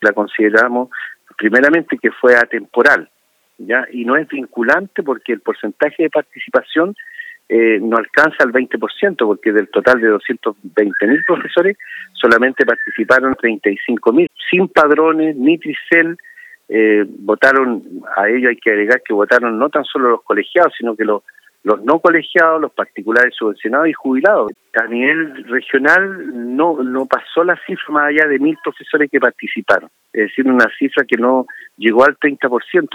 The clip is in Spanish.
la consideramos primeramente que fue atemporal, ¿ya? Y no es vinculante porque el porcentaje de participación no alcanza el 20%, porque del total de 220.000 profesores solamente participaron 35.000, sin padrones ni tricel. Votaron, a ello hay que agregar que votaron no tan solo los colegiados, sino que los no colegiados, los particulares subvencionados y jubilados. A nivel regional no pasó la cifra más allá de 1.000 profesores que participaron, es decir, una cifra que no llegó al 30%.